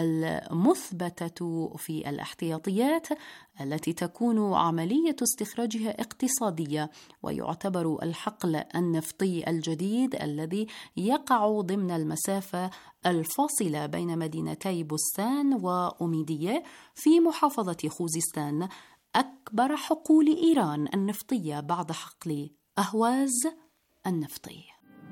المثبتة في الاحتياطيات التي تكون عملية استخراجها اقتصادية، ويعتبر الحقل النفطي الجديد الذي يقع ضمن المسافة الفاصلة بين مدينتي بستان وأوميدية في محافظة خوزستان أكبر حقول إيران النفطية بعد حقل أهواز النفطي.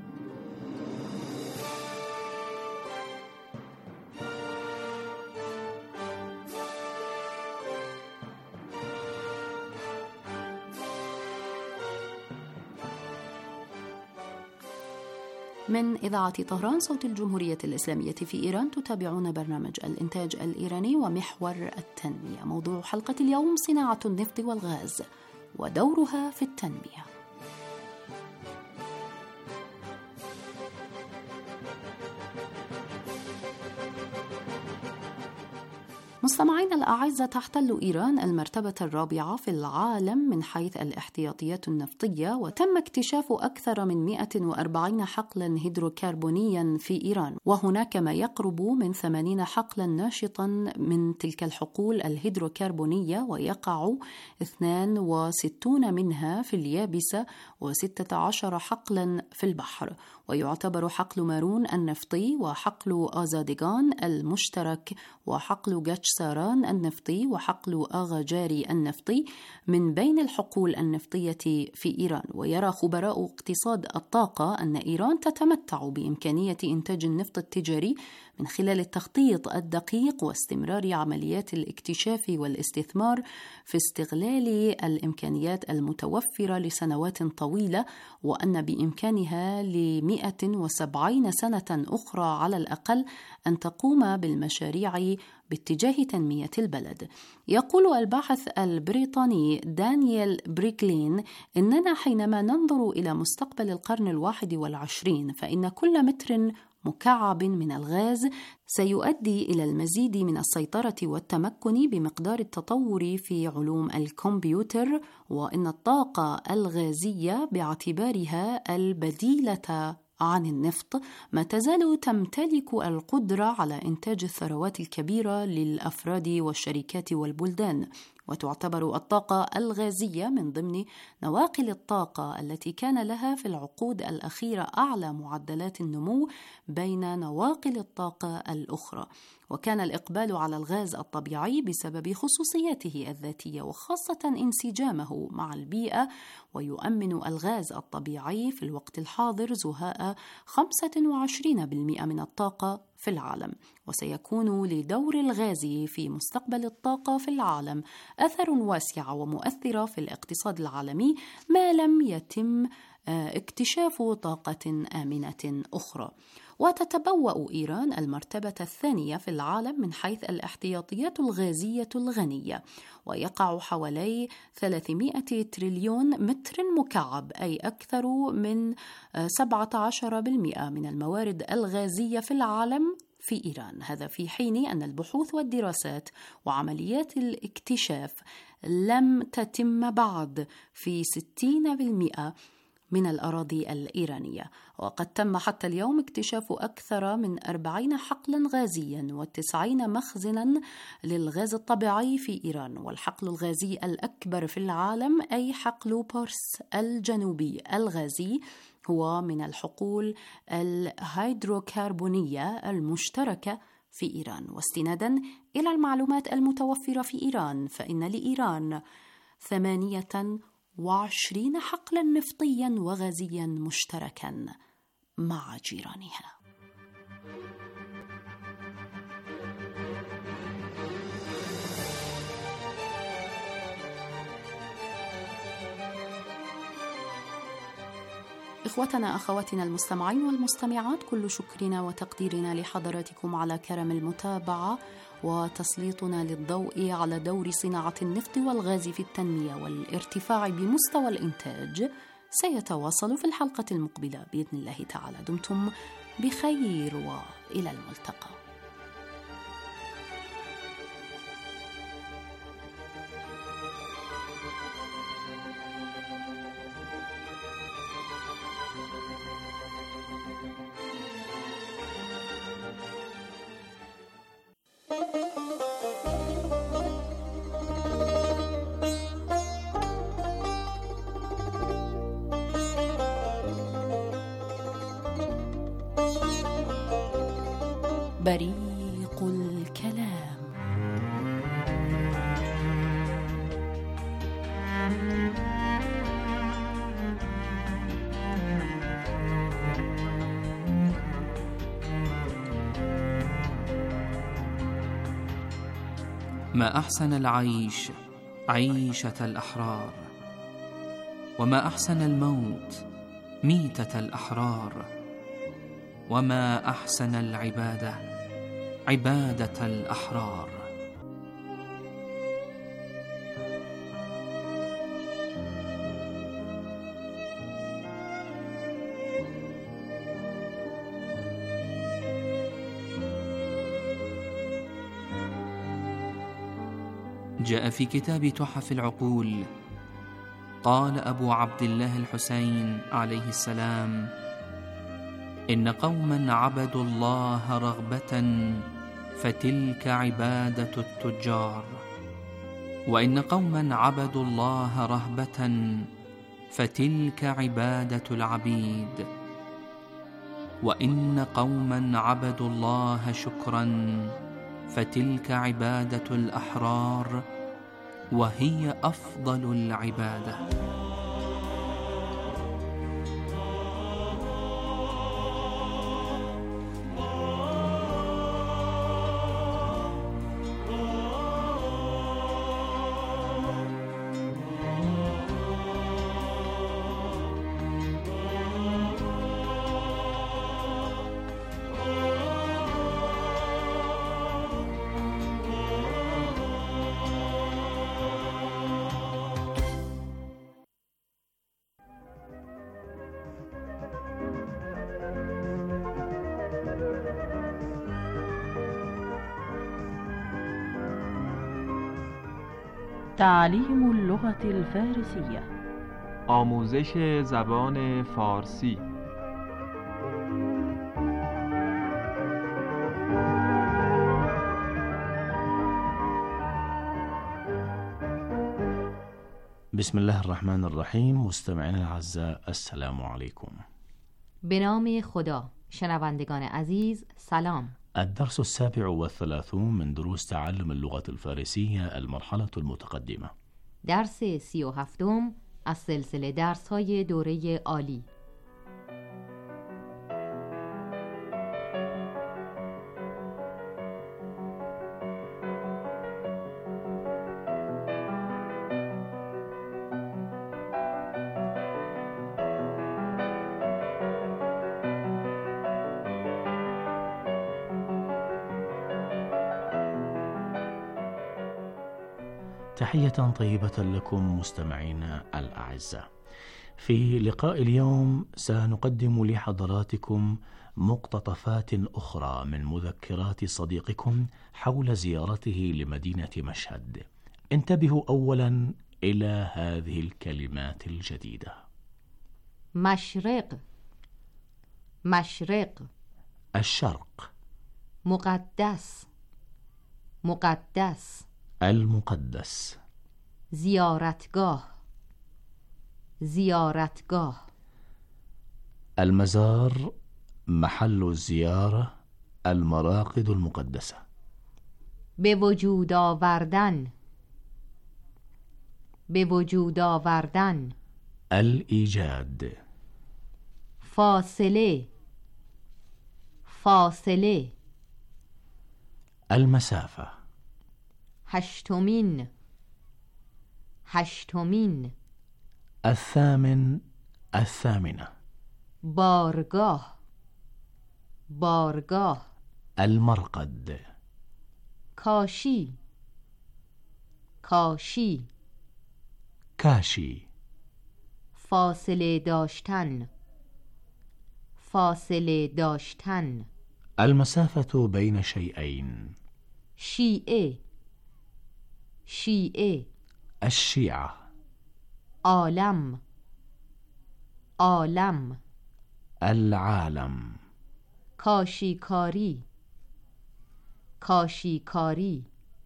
من إذاعة طهران صوت الجمهورية الإسلامية في إيران تتابعون برنامج الإنتاج الإيراني ومحور التنمية. موضوع حلقة اليوم صناعة النفط والغاز ودورها في التنمية. مستمعينا الأعزة، تحتل إيران المرتبة الرابعة في العالم من حيث الاحتياطيات النفطية، وتم اكتشاف أكثر من مئة وأربعين حقلا هيدروكربونيا في إيران، وهناك ما يقرب من ثمانين حقلا ناشطا من تلك الحقول الهيدروكربونية، ويقع اثنان وستون منها في اليابسة وستة عشر حقلا في البحر. ويعتبر حقل مارون النفطي وحقل آزاديغان المشترك وحقل جاتشساران النفطي وحقل آغاجاري النفطي من بين الحقول النفطية في إيران. ويرى خبراء اقتصاد الطاقة أن إيران تتمتع بإمكانية إنتاج النفط التجاري من خلال التخطيط الدقيق واستمرار عمليات الاكتشاف والاستثمار في استغلال الإمكانيات المتوفرة لسنوات طويلة، وأن بإمكانها لمئة وسبعين سنة أخرى على الأقل أن تقوم بالمشاريع باتجاه تنمية البلد. يقول الباحث البريطاني دانيال بريكلين إننا حينما ننظر إلى مستقبل القرن الواحد والعشرين فإن كل متر مكعب من الغاز سيؤدي إلى المزيد من السيطرة والتمكن بمقدار التطور في علوم الكمبيوتر، وإن الطاقة الغازية باعتبارها البديلة عن النفط ما تزال تمتلك القدرة على إنتاج الثروات الكبيرة للأفراد والشركات والبلدان. وتعتبر الطاقة الغازية من ضمن نواقل الطاقة التي كان لها في العقود الأخيرة أعلى معدلات النمو بين نواقل الطاقة الأخرى. وكان الإقبال على الغاز الطبيعي بسبب خصوصياته الذاتية وخاصة انسجامه مع البيئة، ويؤمن الغاز الطبيعي في الوقت الحاضر زهاء خمسة وعشرين بالمئة من الطاقة في العالم. وسيكون لدور الغاز في مستقبل الطاقة في العالم أثر واسع ومؤثر في الاقتصاد العالمي ما لم يتم اكتشاف طاقة آمنة أخرى. وتتبوأ إيران المرتبة الثانية في العالم من حيث الاحتياطيات الغازية الغنية، ويقع حوالي ثلاثمائة تريليون متر مكعب، أي أكثر من سبعة عشر بالمئة من الموارد الغازية في العالم في إيران. هذا في حين أن البحوث والدراسات وعمليات الاكتشاف لم تتم بعد في ستين بالمئة من الأراضي الإيرانية. وقد تم حتى اليوم اكتشاف أكثر من أربعين حقلا غازيا وتسعين مخزنا للغاز الطبيعي في إيران. والحقل الغازي الأكبر في العالم أي حقل بورس الجنوبي الغازي هو من الحقول الهيدروكربونية المشتركة في إيران. واستنادا إلى المعلومات المتوفرة في إيران، فإن لإيران ثمانية وعشرين حقلا نفطيا وغازيا مشتركا مع جيرانها. إخوتنا أخواتنا المستمعين والمستمعات، كل شكرنا وتقديرنا لحضراتكم على كرم المتابعة وتسليطنا للضوء على دور صناعة النفط والغاز في التنمية والارتفاع بمستوى الإنتاج سيتواصل في الحلقة المقبلة بإذن الله تعالى. دمتم بخير وإلى الملتقى. بريق الكلام. ما أحسن العيش عيشة الأحرار، وما أحسن الموت ميتة الأحرار، وما أحسن العبادة عبادة الأحرار. جاء في كتاب تحف العقول، قال أبو عبد الله الحسين عليه السلام: إن قوما عبدوا الله رغبة فتلك عبادة التجار، وإن قوما عبدوا الله رهبة فتلك عبادة العبيد، وإن قوما عبدوا الله شكرا فتلك عبادة الأحرار، وهي أفضل العبادة. تعليم اللغة الفارسية. آموزش زبان فارسی. بسم الله الرحمن الرحیم. مستمعین الاعزاء السلام علیکم. به نام خدا. شنوندگان عزیز سلام. الدرس السابع والثلاثون من دروس تعلم اللغة الفارسية المرحلة المتقدمة. درس سی و هفتم از سلسله درس های دوره عالی. تحية طيبة لكم مستمعينا الأعزاء. في لقاء اليوم سنقدم لحضراتكم مقتطفات أخرى من مذكرات صديقكم حول زيارته لمدينة مشهد. انتبهوا أولا إلى هذه الكلمات الجديدة. مشرق، مشرق. الشرق. مقدس، مقدس. المقدس. زیارتگاه، زیارتگاه. المزار، محل الزيارة، المراقد المقدسة. به وجود آوردن، به وجود آوردن. الإيجاد. فاصله، فاصله. المسافة. هشتمین، هشتمین. الثامن، الثامنة. بارگاه، بارگاه. المرقد. کاشی، کاشی. کاشی. فاصله داشتن، فاصله داشتن. المسافة بين شيئين. شیعه، شیعه. الشيعة. عالم، عالم. العالم. کاشیکاری، کاشیکاری.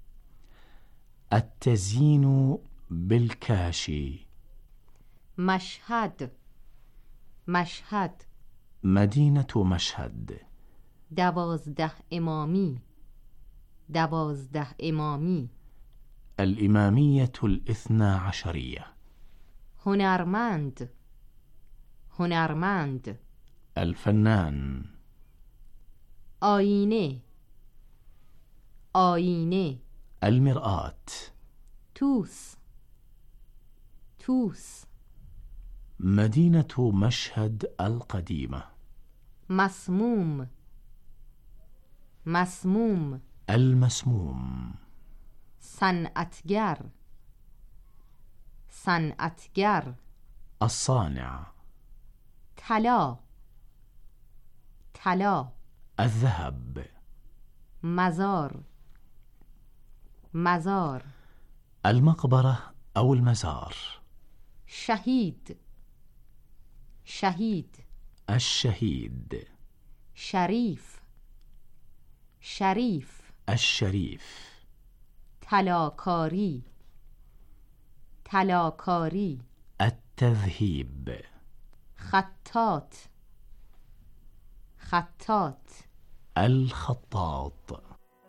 التزيين بالكاشي. مشهد، مشهد. مدينة مشهد. دوازده امامی، دوازده امامی. الإمامية الاثنى عشرية. هنرمند، هنرمند. الفنان. آینه، آینه. المرآة. توس، توس. مدينة مشهد القديمة. مسموم، مسموم. المسموم. صنعتگر، صنعتگر. الصانع. طلا، طلا. الذهب. مزار، مزار. المقبرة أو المزار. شهید، شهید. الشهيد. شریف، شریف. الشريف. طلاکاری، طلاکاری. التذهيب. خطاط، خطاط. الخطاط.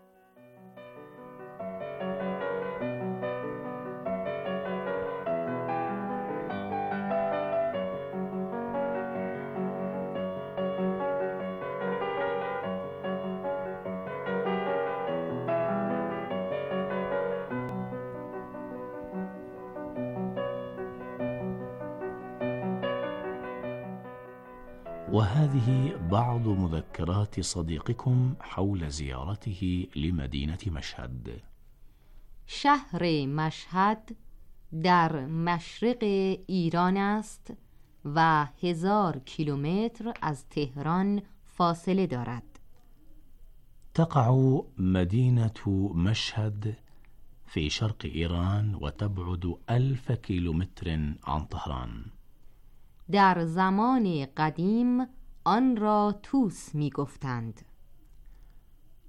وهذه بعض مذكرات صديقكم حول زيارته لمدينة مشهد. شهر مشهد در مشرق ایران است و هزار کیلومتر از تهران فاصله دارد. تقع مدينة مشهد في شرق إيران وتبعد ألف كيلومتر عن طهران. در زمان قدیم آن را توس می گفتند.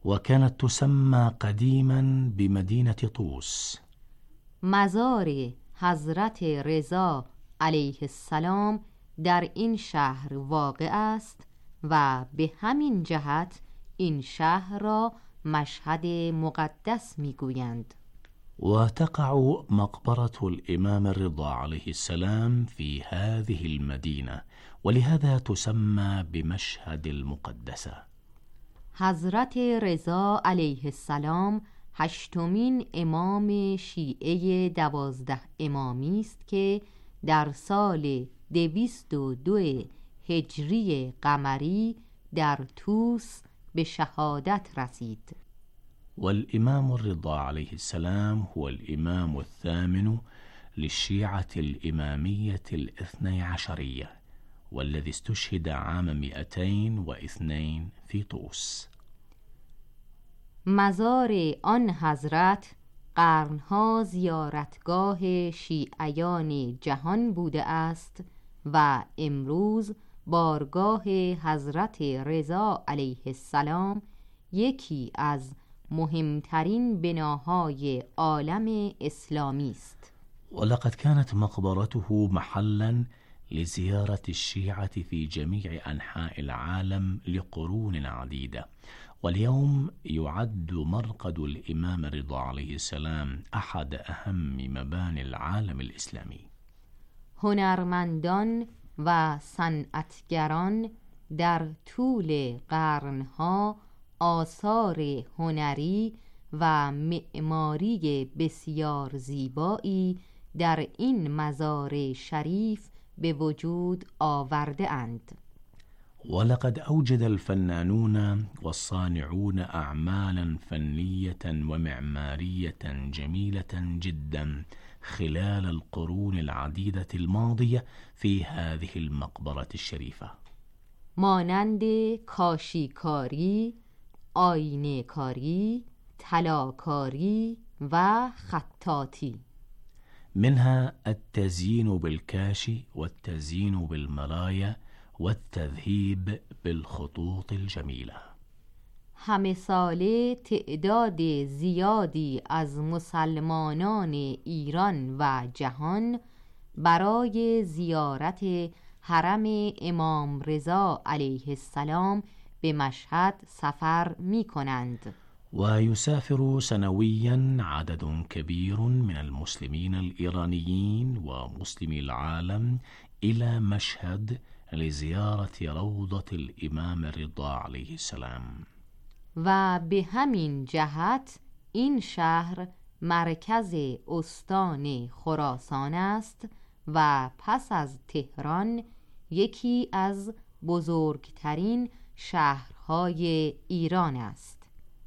وكانت تسمى قديما بمدينة طوس. مزار حضرت رضا علیه السلام در این شهر واقع است و به همین جهت این شهر را مشهد مقدس میگویند. وتقع مقبرة الإمام الرضا عليه السلام في هذه المدينة، ولهذا تسمى بمشهد المقدسة. حضرت رضا علیه السلام هشتمین امام شیعه دوازده امامی است که در سال دویست و دو هجری قمری در توس به شهادت رسید. والإمام الرضا عليه السلام هو الإمام الثامن للشيعة الإمامية الاثني عشرية، والذي استشهد عام مئتين واثنين في طوس. مزار آن حضرت قرنها زیارتگاه شیعیان جهان بوده است و امروز بارگاه حضرت رضا علیه السلام یکی از مهمترین بناهای عالم اسلامی است. ولقد كانت مقبرته محلا لزيارة الشيعة في جميع أنحاء العالم لقرون عديدة، واليوم يعد مرقد الإمام الرضا عليه السلام أحد أهم مباني العالم الإسلامي. هنرمندان و صنعتگران در طول قرنها آثار هنری و معماری بسیار زیبایی در این مزار شریف به وجود آورده اند. ولقد أوجد الفنانون والصانعون أعمالا فنية ومعمارية جميلة جدا خلال القرون العديدة الماضية في هذه المقبرة الشريفة، مانند کاشیکاری، آینه کاری، طلاکاری و خطاطی. منها التزيين بالكاشي والتزيين بالمرايا والتذهيب بالخطوط الجميلة. همه ساله تعداد زیادی از مسلمانان ایران و جهان برای زیارت حرم امام رضا علیه السلام به مشهد سفر می کنند. ويسافر سنويا عدد كبير من المسلمين الإيرانيين ومسلمي العالم إلى مشهد لزيارة روضة الإمام الرضا عليه السلام. و به همین جهت این شهر مرکز استان خراسان است و پس از تهران یکی از بزرگترین شهرهای ایران است.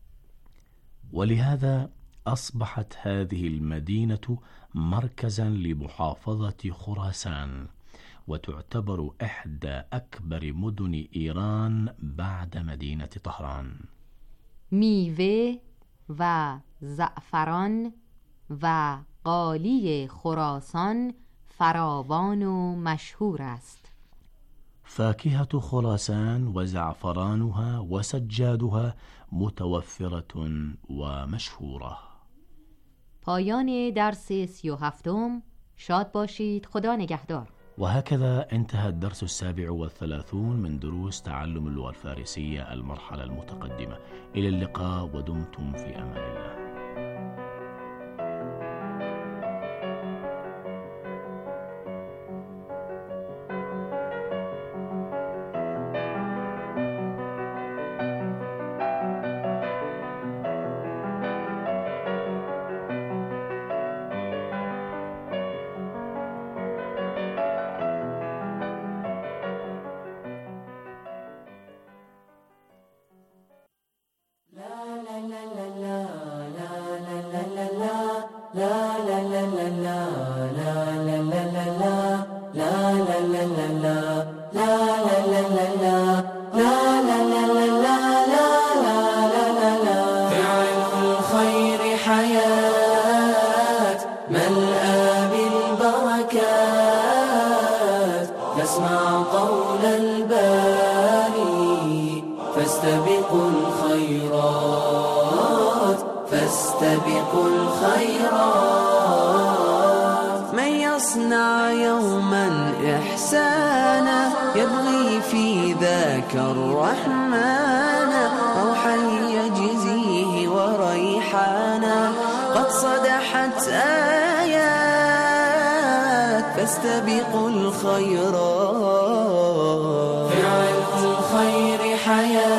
ولهذا أصبحت هذه المدينة مركزا لمحافظة خراسان، وتعتبر إحدى أكبر مدن إيران بعد مدينة طهران. میوه و زعفران و قالی خراسان فراوان و مشهور است. فاكهة خراسان وزعفرانها وسجادها متوفرة ومشهورة. پایان درس سی و هفتم. شاد باشید. خدا نگهدار. وهكذا انتهى الدرس السابع والثلاثون من دروس تعلم اللغة الفارسية المرحلة المتقدمة. إلى اللقاء ودمتم في أمان الله. فاسمع قول الباري فاستبقوا الخيرات فاستبقوا الخيرات. إحسانا يبغي في ذاك الرحمن روحا يجزيه وريحانا قد صدحت آيات فاستبقوا الخيرات فعل الخير حياة